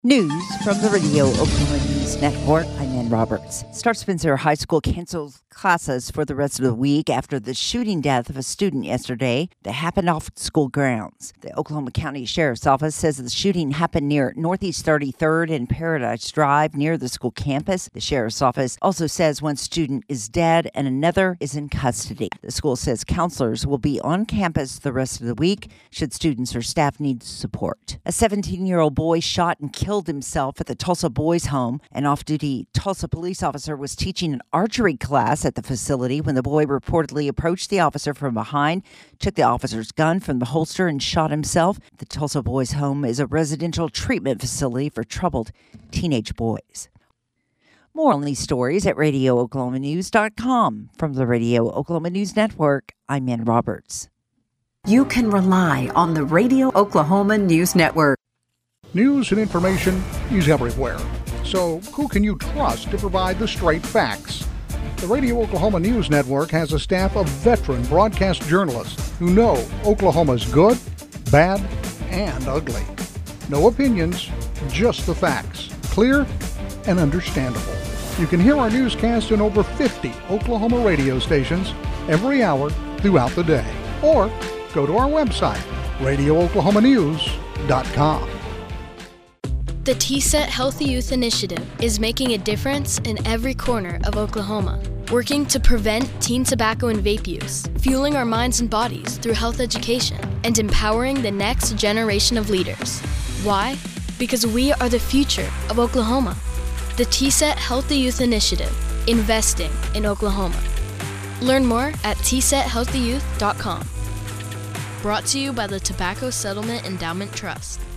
News from the Radio Oklahoma News Network. I'm Ann Roberts. Stark Spencer High School cancels classes for the rest of the week after the shooting death of a student yesterday that happened off school grounds. The Oklahoma County Sheriff's Office says the shooting happened near Northeast 33rd and Paradise Drive near the school campus. The Sheriff's Office also says one student is dead and another is in custody. The school says counselors will be on campus the rest of the week should students or staff need support. A 17-year-old boy shot and killed himself at the Tulsa Boys Home. An off-duty Tulsa police officer was teaching an archery class at the facility when the boy reportedly approached the officer from behind, took the officer's gun from the holster, and shot himself. The Tulsa Boys Home is a residential treatment facility for troubled teenage boys. More on these stories at RadioOklahomaNews.com. From the Radio Oklahoma News Network, I'm Ann Roberts. You can rely on the Radio Oklahoma News Network. News and information is everywhere. So who can you trust to provide the straight facts? The Radio Oklahoma News Network has a staff of veteran broadcast journalists who know Oklahoma's good, bad, and ugly. No opinions, just the facts. Clear and understandable. You can hear our newscast in over 50 Oklahoma radio stations every hour throughout the day. Or go to our website, RadioOklahomaNews.com. The TSET Healthy Youth Initiative is making a difference in every corner of Oklahoma, working to prevent teen tobacco and vape use, fueling our minds and bodies through health education, and empowering the next generation of leaders. Why? Because we are the future of Oklahoma. The TSET Healthy Youth Initiative, investing in Oklahoma. Learn more at tsethealthyyouth.com. Brought to you by the Tobacco Settlement Endowment Trust.